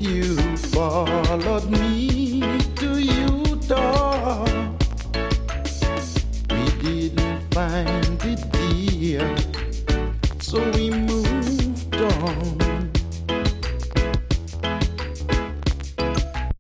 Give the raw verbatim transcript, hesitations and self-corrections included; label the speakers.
Speaker 1: You followed me to Utah. We didn't find it, dear, so we moved on.